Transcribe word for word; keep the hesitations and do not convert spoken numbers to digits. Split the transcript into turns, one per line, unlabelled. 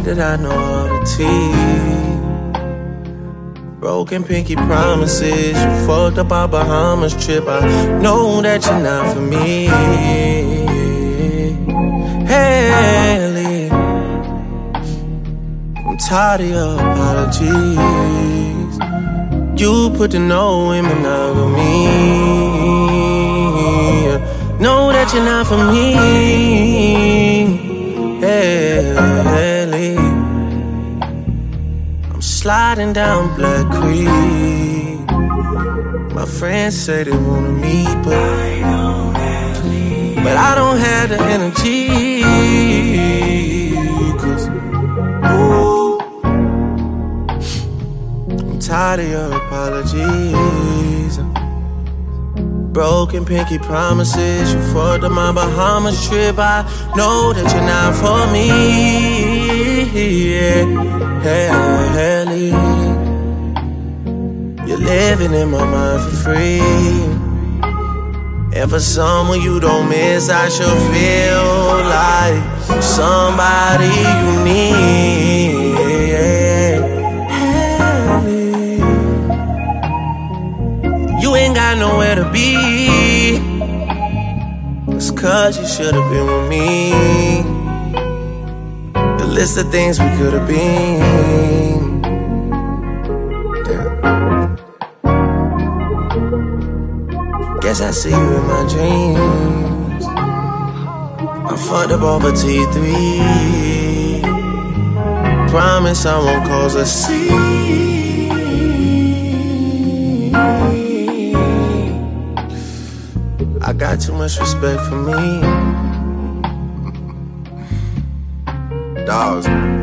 fact that I know all the tea. Broken pinky promises, you fucked up our Bahamas trip. I know that you're not for me. Haley, I'm tired of your apologies. You put the no in monogamy. Know that you're not for me. Haley, sliding down Black Creek. My friends say they wanna meet, but I don't have the, but I don't have the energy. Cause, ooh, I'm tired of your apologies. Broken pinky promises, you fucked up my Bahamas trip. I know that you're not for me. Yeah. Haley, you're living in my mind for free. And for someone you don't miss, I should feel like somebody you need. Haley, you ain't got nowhere to be. It's cause you should've been with me. The list of things we could have been. Yeah. Guess I see you in my dreams. I fucked up over T three. Promise I won't cause a scene. I got too much respect for me. Dogs, man.